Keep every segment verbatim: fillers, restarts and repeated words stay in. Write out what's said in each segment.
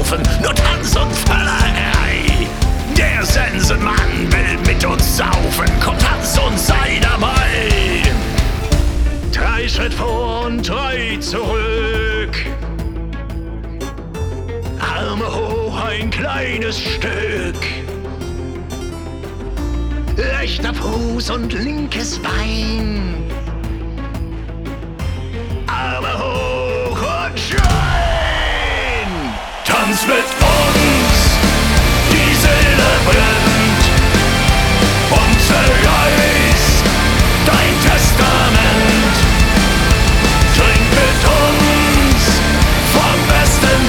saufen, nur Tanz und Völlerei. Der Sensenmann will mit uns saufen, komm, tanz und sei dabei. Drei Schritt vor und drei zurück, Arme hoch, ein kleines Stück. Rechter Fuß und linkes Bein, Arme hoch und schreien. Tanz mit uns, die Seele brennt und zerreißt dein Testament. Trink mit uns vom besten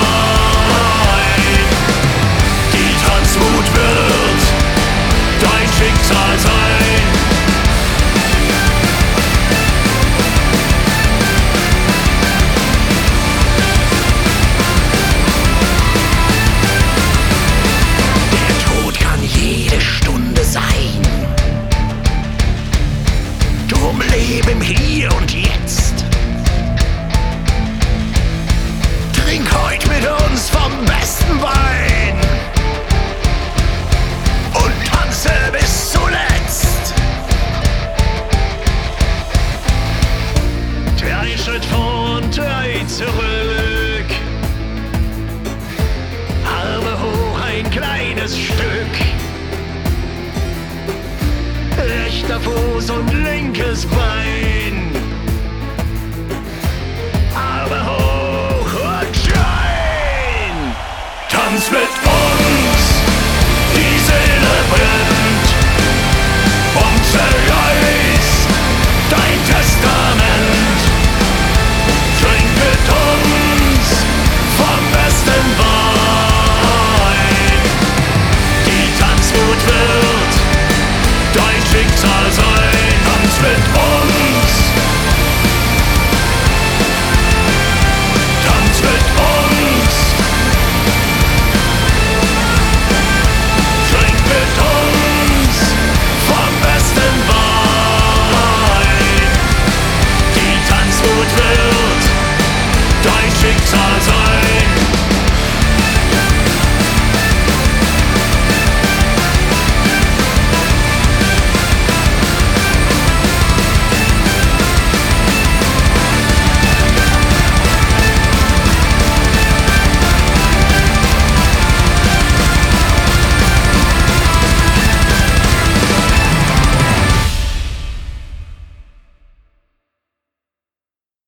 Wein. Die Tanzwut wird dein Schicksal sein. Der Tod kann jede Stunde sein. Drum lebe im Hier und Jetzt. Trink heut mit uns vom besten Wein und tanze bis zuletzt. Drei Schritt vor und drei zurück, Arme hoch, ein kleines Stück. Rechter Fuß und linkes Bein, Arme hoch und schreien. Tanz mit